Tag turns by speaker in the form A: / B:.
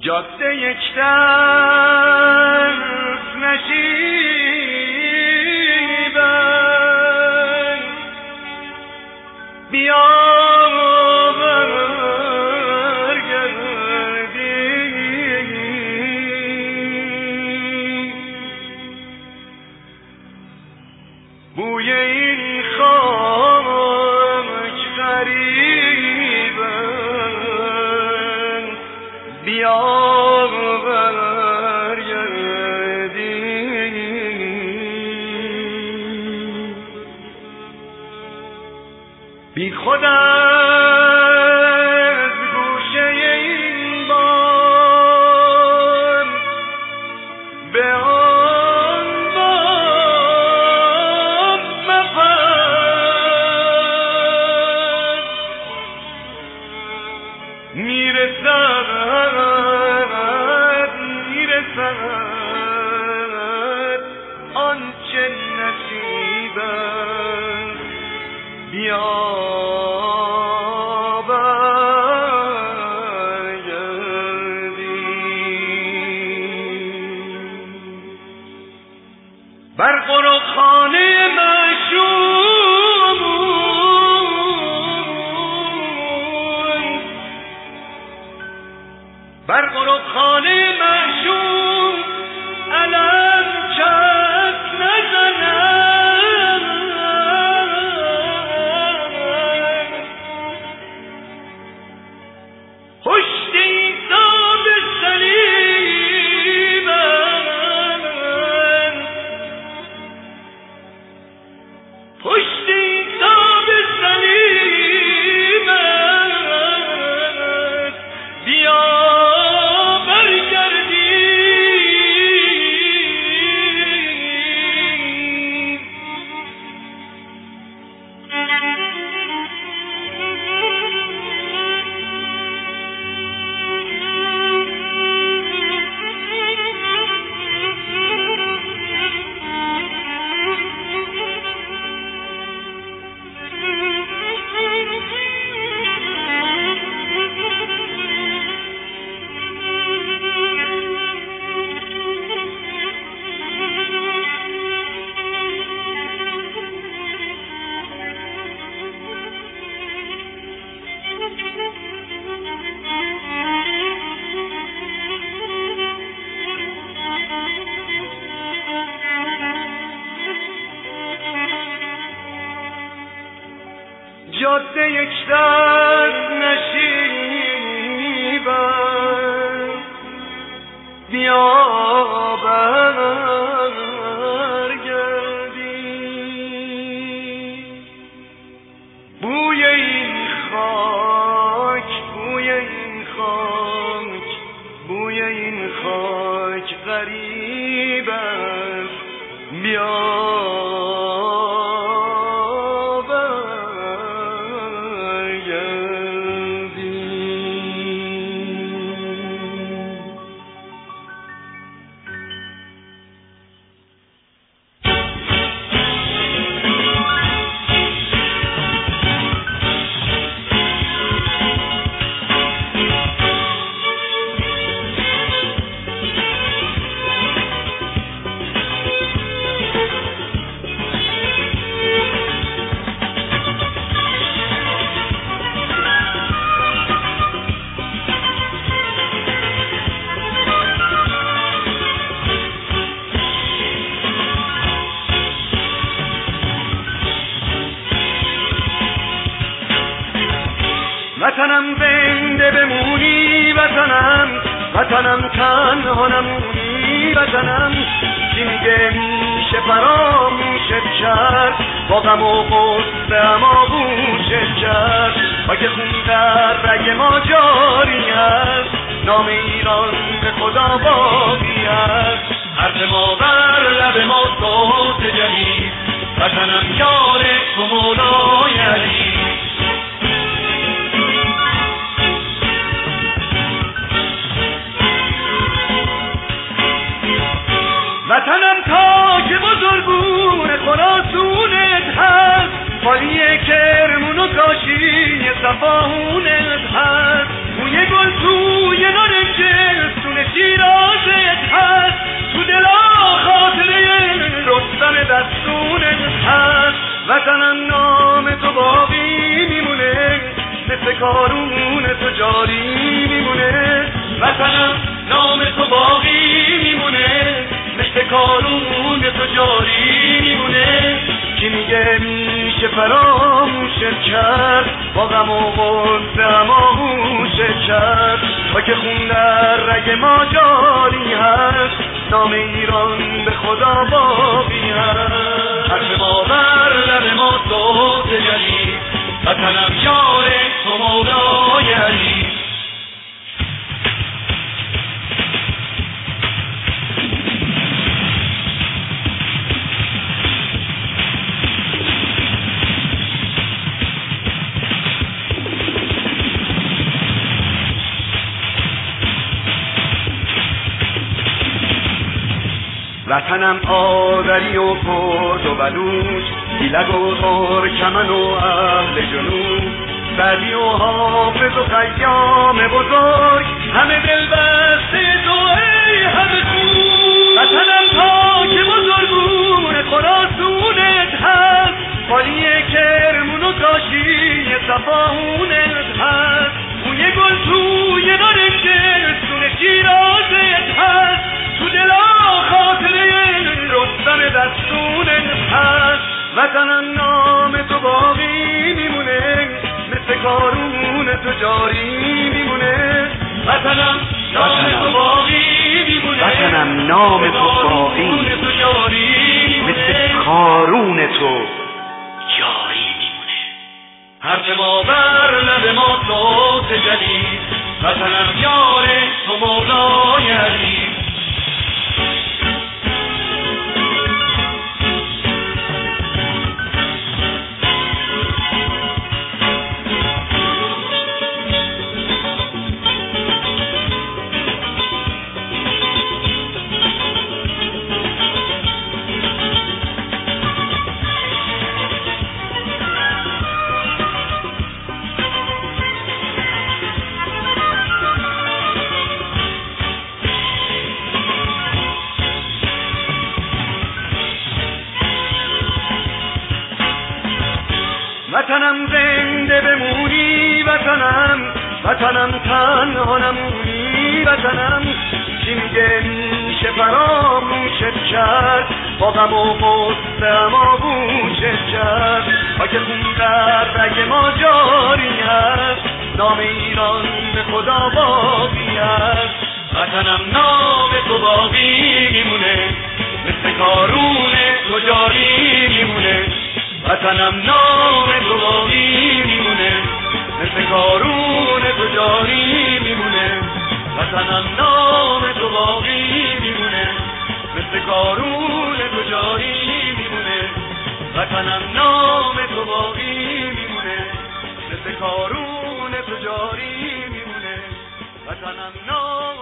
A: جاده یک طرف نشیبن بیا بوی این خاک غریبن بیا برگردی بی خود از گوشه این بام به میرسد آنچه نصیب است بیا برگردی بر قرخانه معشوق بر قرخانه معشوق علم چک نزنم پشت عیسی به صلیبم پشت عیسی به صلیبم بیا جاده یک دست نشیبم بیا برگردی بوی این خاک بوی این خاک بوی این خاک غریب است بیا وطنم زنده بمونی وطنم وطنم تنها نمونی وطنم کی میگه میشه فراموشت کرد با غم و غصه اما گوشت کرد خاک خون در رگ ما جاری است نام ایران به خدا باقی است حرف ما بر لب ما صوت جدید وطنم یار تو مولای علی وطنم تاج بزرگون خراسونت هست خالی کرمون و کاشی صفاهونت هست موی گل توی نارنج سون شیرازت هست تو دلا خاطره رستم دستونت هست وطنم نام تو باقی میمونه مثل کارون تو جاری میمونه وطنم نام تو باقی میمونه مثل کارون تو جاری میمونه کی میگه میشه فراموشت کرد با غم و غصه هم آغوشت کرد با که خون در رگ ما جاری هست نام ایران به خدا باقی هست حرف ما بر لب ما صوت جلی وطنم یار تو مولای علی وطنم آذری و کرد و بلوچ ایلگ و ترکمن و اهل جنوب سعدی و حافظ و خیام بزرگ همه دل بسته تو ای همه خوب وطنم تا که بزرگون خراسونت هست خالی کرمون و کاشی صفاهونت هست موی گل توی نارنج سون شیرازت هست تو دلا خاطره رستم دستونت هست وطنم نام تو باقی میمونه مثل کارون تو جاری میمونه وطنم نام تو باقی میمونه وطنم نام تو باقی جاری مثل کارون تو جاری میمونه حرف ما بر لب ما صوت جلی وطنم یار تو مولای علی وطنم زنده بمونی وطنم تنها نمونی وطنم کی میگه میشه فراموشت کرد با غم و غصه هم آغوشت کرد با که خون در رگ ما جاری هست نام ایران به خدا باقی هست وطنم نام تو باقی میمونه مثل کارون تو جاری میمونه وطنم نام تو باقی میمونه مثل کارون تو جاری میمونه وطنم نام تو باقی میمونه مثل کارون تو جاری میمونه وطنم نام تو باقی میمونه مثل کارون تو جاری میمونه وطنم نام